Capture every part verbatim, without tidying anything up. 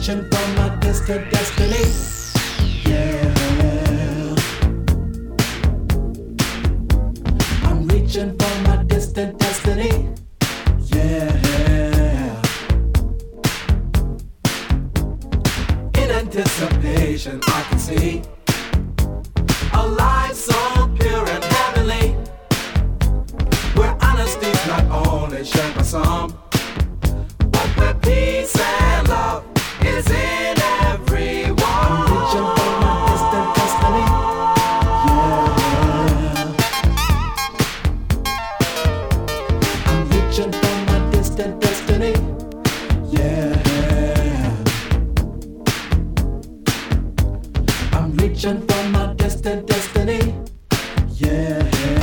reaching for my distant destiny. Yeah. I'm reaching for my distant destiny. Yeah. In anticipation, I can see a life so pure and heavenly, where honesty's not only shared by some, but where peace and love is in everyone. I'm reaching for my distant destiny. Yeah. I'm reaching for my distant destiny. Yeah. I'm reaching for my distant destiny. Yeah.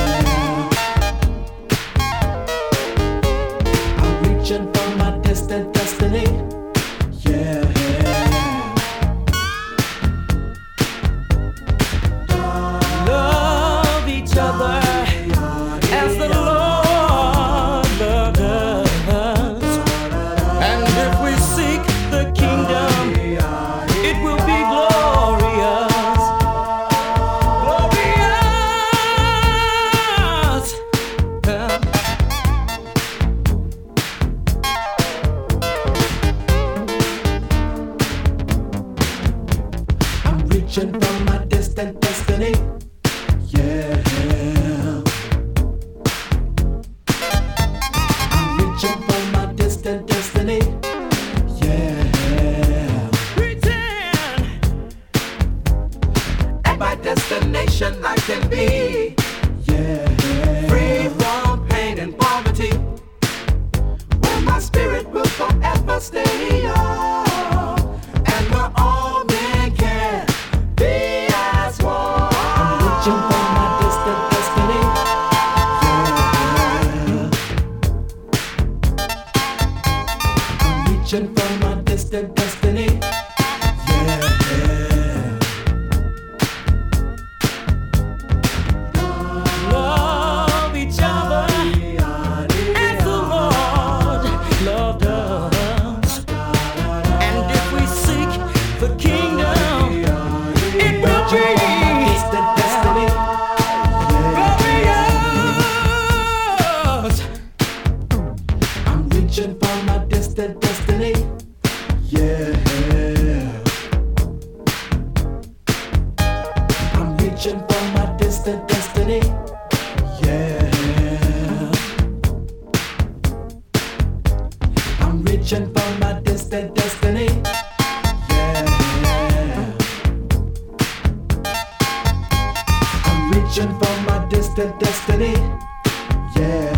I'm reaching for my distant destiny. Yeah. Love each other as the Lord loved us. And if we seek the kingdom, it will be glorious. Glorious. I'm reaching for my distant destiny. Yeah. I'm reaching for my distant destiny. Yeah. Pretend. At my destination I can be. Yeah. Free from pain and poverty, where my spirit will forever stay up, and where all men can be as one. I'm reaching for my distant destiny. Yeah. I'm reaching for my distant destiny. Yeah. Love each other as the Lord loved us. And if we seek the kingdom, it will be Distant destiny. glorious. I'm reaching for my distant destiny. Yeah. I'm reaching for my distant destiny. Yeah. I'm reaching for my distant destiny. Yeah. I'm reaching for my distant destiny. Yeah.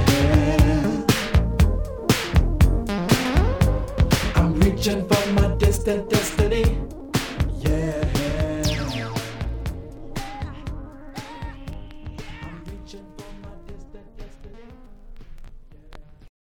I'm reaching for my distant destiny.